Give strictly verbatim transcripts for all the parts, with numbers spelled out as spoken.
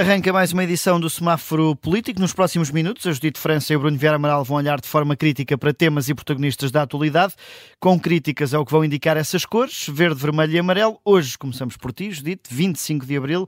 Arranca mais uma edição do Semáforo Político. Nos próximos minutos, a Judite França e o Bruno Vieira Amaral vão olhar de forma crítica para temas e protagonistas da atualidade. Com críticas é o que vão indicar essas cores, verde, vermelho e amarelo. Hoje começamos por ti, Judite, vinte e cinco de abril,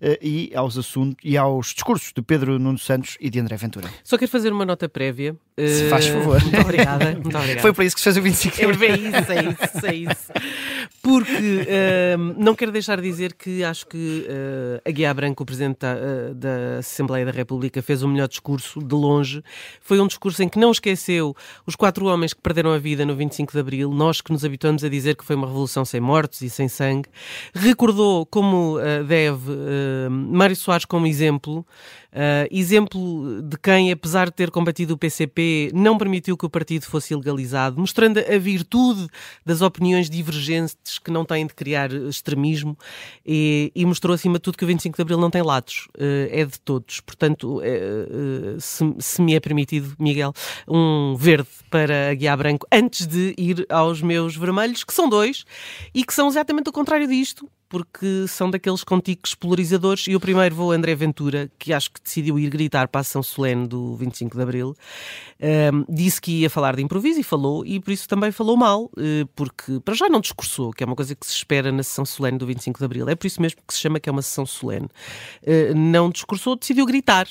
e aos assuntos e aos discursos de Pedro Nuno Santos e de André Ventura. Só quero fazer uma nota prévia. Se faz favor. Muito obrigada. Muito obrigada. Foi para isso que se fez o vinte e cinco de abril. É isso, é isso, é isso. Porque uh, não quero deixar de dizer que acho que uh, Aguiar Branco, o Presidente da, uh, da Assembleia da República, fez o melhor discurso, de longe. Foi um discurso em que não esqueceu os quatro homens que perderam a vida no vinte e cinco de abril, nós que nos habituamos a dizer que foi uma revolução sem mortos e sem sangue. Recordou, como uh, deve, uh, Mário Soares como exemplo, Uh, exemplo de quem, apesar de ter combatido o P C P, não permitiu que o partido fosse ilegalizado, mostrando a virtude das opiniões divergentes que não têm de criar extremismo, e, e mostrou acima de tudo que o vinte e cinco de abril não tem lados, uh, é de todos. Portanto, uh, uh, se, se me é permitido, Miguel, um verde para Aguiar Branco antes de ir aos meus vermelhos, que são dois, e que são exatamente o contrário disto, porque são daqueles contícuos polarizadores. E o primeiro vou a André Ventura, que acho que decidiu ir gritar para a sessão solene do vinte e cinco de abril. Um, disse que ia falar de improviso e falou, e por isso também falou mal, porque para já não discursou, que é uma coisa que se espera na sessão solene do vinte e cinco de abril. É por isso mesmo que se chama que é uma sessão solene. Uh, não discursou, decidiu gritar.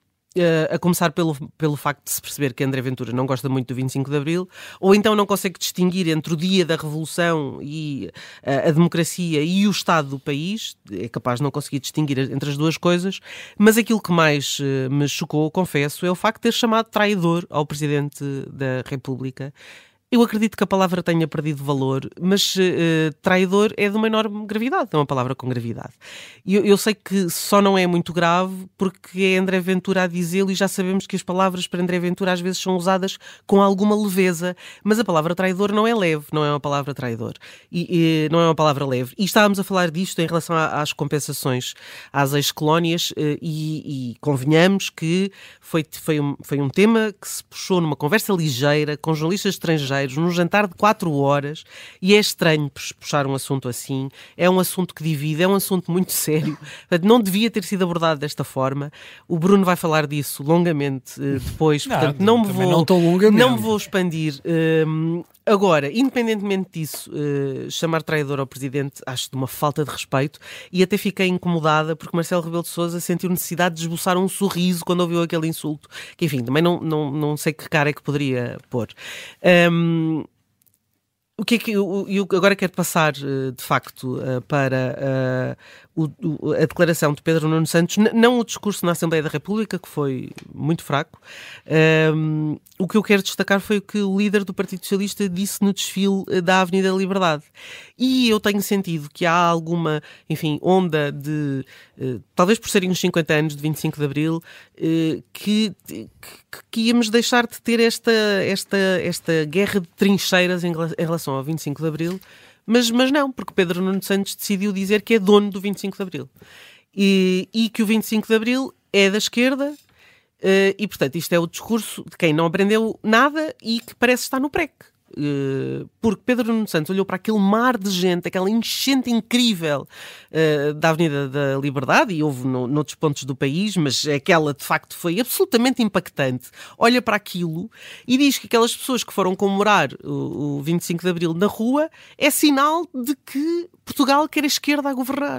Uh, a começar pelo, pelo facto de se perceber que André Ventura não gosta muito do vinte e cinco de abril, ou então não consegue distinguir entre o dia da Revolução e uh, a democracia e o Estado do país, é capaz de não conseguir distinguir entre as duas coisas, mas aquilo que mais uh, me chocou, confesso, é o facto de ter chamado traidor ao Presidente da República. Eu acredito que a palavra tenha perdido valor, mas uh, traidor é de uma enorme gravidade, é uma palavra com gravidade. E eu, eu sei que só não é muito grave porque é André Ventura a dizê-lo, e já sabemos que as palavras para André Ventura às vezes são usadas com alguma leveza, mas a palavra traidor não é leve, não é uma palavra traidor, e, e não é uma palavra leve. E estávamos a falar disto em relação a, às compensações às ex-colónias, uh, e, e convenhamos que foi, foi, um, foi um tema que se puxou numa conversa ligeira com jornalistas estrangeiros, num jantar de quatro horas, e é estranho puxar um assunto assim. É um assunto que divide, é um assunto muito sério. Portanto, não devia ter sido abordado desta forma. O Bruno vai falar disso longamente uh, depois, portanto não, não, me vou, não, tão longamente. não me vou expandir. Uh, agora, independentemente disso, uh, chamar traidor ao Presidente acho de uma falta de respeito, e até fiquei incomodada porque Marcelo Rebelo de Sousa sentiu necessidade de esboçar um sorriso quando ouviu aquele insulto, que enfim, também não, não, não sei que cara é que poderia pôr. Um, O que é que eu, eu agora quero passar, de facto, para uh, o, a declaração de Pedro Nuno Santos, não o discurso na Assembleia da República, que foi muito fraco. Um, o que eu quero destacar foi o que o líder do Partido Socialista disse no desfile da Avenida da Liberdade. E eu tenho sentido que há alguma, enfim, onda de, uh, talvez por serem os cinquenta anos de vinte e cinco de abril, uh, que, que, que íamos deixar de ter esta, esta, esta guerra de trincheiras em relação ao vinte e cinco de abril, mas, mas não, porque Pedro Nuno Santos decidiu dizer que é dono do vinte e cinco de abril e, e que o vinte e cinco de abril é da esquerda, uh, e portanto isto é o discurso de quem não aprendeu nada e que parece estar no pré-C. Uh, porque Pedro Nuno Santos olhou para aquele mar de gente, aquela enchente incrível uh, da Avenida da Liberdade, e houve no, noutros pontos do país, mas aquela de facto foi absolutamente impactante. Olha para aquilo e diz que aquelas pessoas que foram comemorar o, o vinte e cinco de abril na rua é sinal de que Portugal quer a esquerda a governar.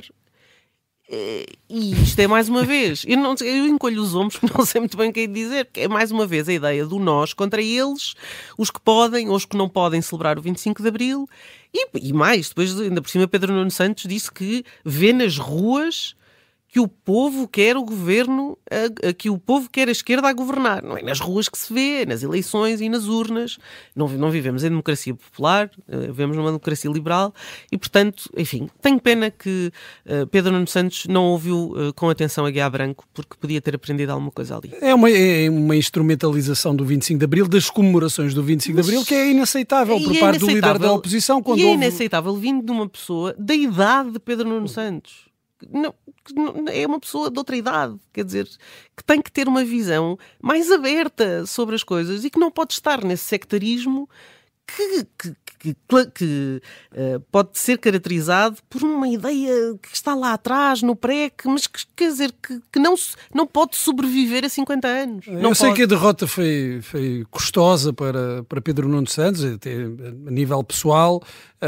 E isto é mais uma vez, eu, não, eu encolho os ombros porque não sei muito bem o que é de dizer, porque é mais uma vez a ideia do nós contra eles, os que podem ou os que não podem celebrar o vinte e cinco de abril, e, e mais, depois ainda por cima Pedro Nuno Santos disse que vê nas ruas que o povo quer o governo, a, a, que o povo quer a esquerda a governar. Não é nas ruas que se vê, nas eleições e nas urnas. Não, não vivemos em democracia popular, uh, vivemos numa democracia liberal e, portanto, enfim, tenho pena que uh, Pedro Nuno Santos não ouviu uh, com atenção Aguiar Branco, porque podia ter aprendido alguma coisa ali. É uma, é uma instrumentalização do vinte e cinco de abril, das comemorações do vinte e cinco de abril, que é inaceitável por é parte do líder da oposição. Quando e é houve... inaceitável vindo de uma pessoa da idade de Pedro Nuno Santos. Não, é uma pessoa de outra idade, quer dizer, que tem que ter uma visão mais aberta sobre as coisas e que não pode estar nesse sectarismo que, que, que, que uh, pode ser caracterizado por uma ideia que está lá atrás, no pré, que, mas que, quer dizer, que, que não, não pode sobreviver a cinquenta anos. Eu não sei pode. que a derrota foi, foi custosa para, para Pedro Nuno Santos, até a nível pessoal.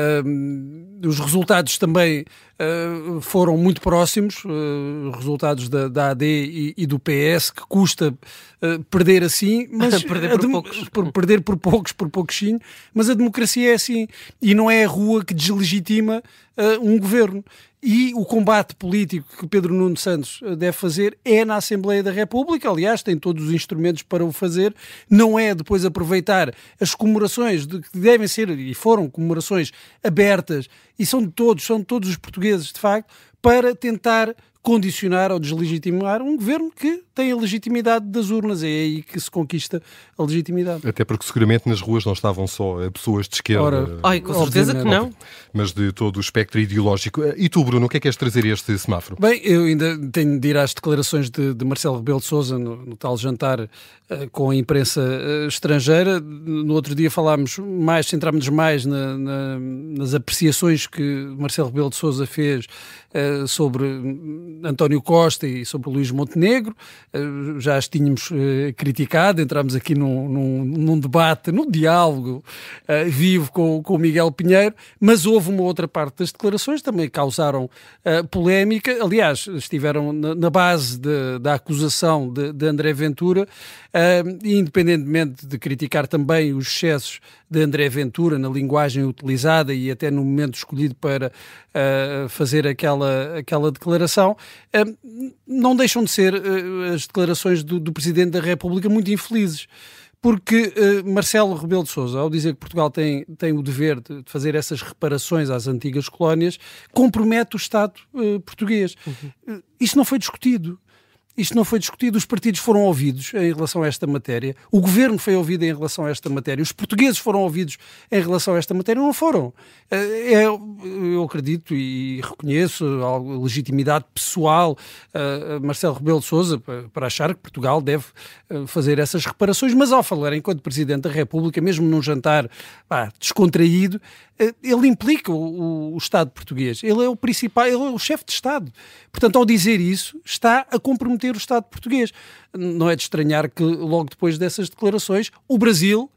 Uh, os resultados também uh, foram muito próximos, uh, resultados da, da A D e, e do P S, que custa uh, perder assim, mas perder por dem- poucos. por perder por poucos, por pouquinho, mas a democracia é assim, e não é a rua que deslegitima uh, um governo. E o combate político que Pedro Nuno Santos deve fazer é na Assembleia da República, aliás, tem todos os instrumentos para o fazer, não é depois aproveitar as comemorações de, que devem ser, e foram comemorações abertas, e são de todos, são de todos os portugueses, de facto, para tentar condicionar ou deslegitimar um governo que tem a legitimidade das urnas. É aí que se conquista a legitimidade. Até porque seguramente nas ruas não estavam só pessoas de esquerda, Ora, Ai, com certeza que não. mas de todo o espectro ideológico. E tu, Bruno, o que é que queres trazer a este semáforo? Bem, eu ainda tenho de ir às declarações de, de Marcelo Rebelo de Sousa no, no tal jantar uh, com a imprensa uh, estrangeira. No outro dia falámos mais, centrámos-nos mais na, na, nas apreciações que Marcelo Rebelo de Sousa fez uh, sobre António Costa e sobre Luís Montenegro. Uh, já as tínhamos uh, criticado, entramos aqui num, num, num debate, num diálogo uh, vivo com, com o Miguel Pinheiro, mas houve uma outra parte das declarações que também causaram uh, polémica. Aliás, estiveram na, na base de, da acusação de, de André Ventura, uh, e independentemente de criticar também os excessos de André Ventura na linguagem utilizada e até no momento escolhido para uh, fazer aquela, aquela declaração, uh, não deixam de ser uh, as declarações do, do Presidente da República muito infelizes. Porque uh, Marcelo Rebelo de Sousa, ao dizer que Portugal tem, tem o dever de, de fazer essas reparações às antigas colónias, compromete o Estado uh, português. Uhum. Uh, isto não foi discutido. Isto não foi discutido, os partidos foram ouvidos em relação a esta matéria, o governo foi ouvido em relação a esta matéria, os portugueses foram ouvidos em relação a esta matéria, não foram. É, eu acredito e reconheço a legitimidade pessoal a Marcelo Rebelo de Sousa para achar que Portugal deve fazer essas reparações, mas ao falar enquanto Presidente da República, mesmo num jantar pá, descontraído, ele implica o, o Estado português, ele é o principal, ele é o chefe de Estado. Portanto, ao dizer isso, está a comprometer o Estado português. Não é de estranhar que logo depois dessas declarações, o Brasil,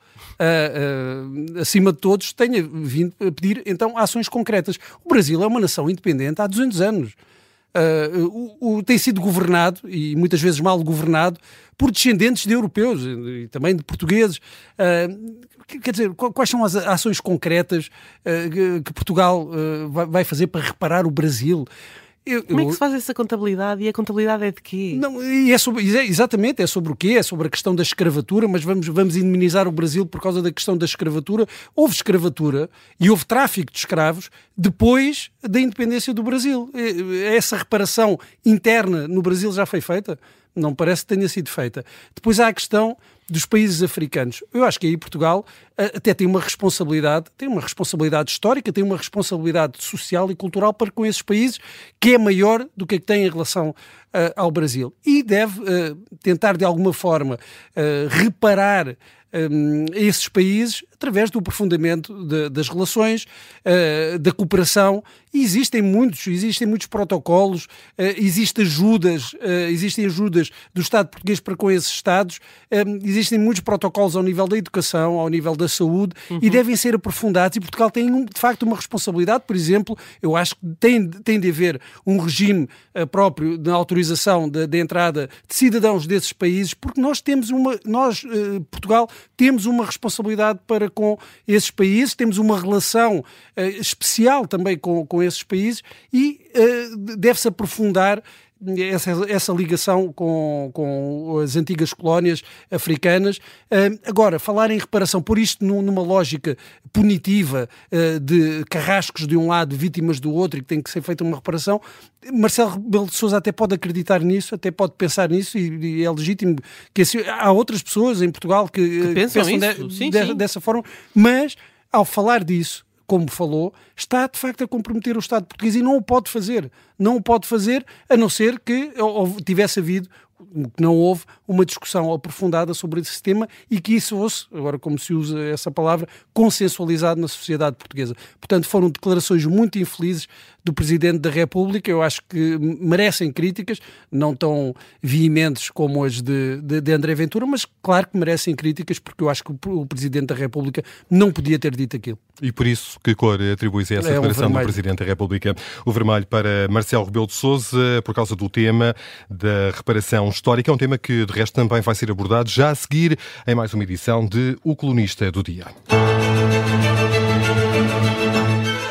Uh, uh, acima de todos, tenha vindo a pedir então ações concretas. O Brasil é uma nação independente há duzentos anos. Uh, o, o, tem sido governado, e muitas vezes mal governado, por descendentes de europeus e também de portugueses. Uh, quer dizer, quais são as ações concretas uh, que Portugal uh, vai fazer para reparar o Brasil? Eu, Como é que se faz essa contabilidade? E a contabilidade é de quê? Não, e é sobre, exatamente, é sobre o quê? É sobre a questão da escravatura, mas vamos, vamos indemnizar o Brasil por causa da questão da escravatura. Houve escravatura e houve tráfico de escravos depois da independência do Brasil. Essa reparação interna no Brasil já foi feita? Não parece que tenha sido feita. Depois há a questão dos países africanos. Eu acho que aí Portugal até tem uma responsabilidade, tem uma responsabilidade histórica, tem uma responsabilidade social e cultural para com esses países, que é maior do que a que tem em relação uh, ao Brasil. E deve uh, tentar, de alguma forma, uh, reparar Um, esses países através do aprofundamento de, das relações, uh, da cooperação. E existem muitos, existem muitos protocolos, uh, existem ajudas, uh, existem ajudas do Estado português para com esses Estados, um, existem muitos protocolos ao nível da educação, ao nível da saúde, uhum. e devem ser aprofundados, e Portugal tem um, de facto uma responsabilidade. Por exemplo, eu acho que tem, tem de haver um regime uh, próprio de autorização de, de entrada de cidadãos desses países, porque nós temos uma, nós, uh, Portugal, temos uma responsabilidade para com esses países, temos uma relação uh, especial também com, com esses países, e uh, deve-se aprofundar essa, essa ligação com, com as antigas colónias africanas. Uh, agora, falar em reparação, por isto numa lógica punitiva uh, de carrascos de um lado, vítimas do outro, e que tem que ser feita uma reparação, Marcelo Rebelo de Sousa até pode acreditar nisso, até pode pensar nisso, e, e é legítimo que assim, há outras pessoas em Portugal que, que pensam, pensam isso. De, sim, de, sim. dessa forma, mas ao falar disso, como falou, está de facto a comprometer o Estado português, e não o pode fazer. Não o pode fazer, a não ser que ou, tivesse havido que não houve uma discussão aprofundada sobre esse tema e que isso fosse, agora como se usa essa palavra, consensualizado na sociedade portuguesa. Portanto, foram declarações muito infelizes do Presidente da República. Eu acho que merecem críticas, não tão veementes como as de, de, de André Ventura, mas claro que merecem críticas, porque eu acho que o Presidente da República não podia ter dito aquilo. E por isso, que cor atribui-se a essa É declaração do Presidente da República? O vermelho para Marcelo Rebelo de Sousa, por causa do tema da reparação histórica. É um tema que, de resto, também vai ser abordado já a seguir em mais uma edição de O Colunista do Dia.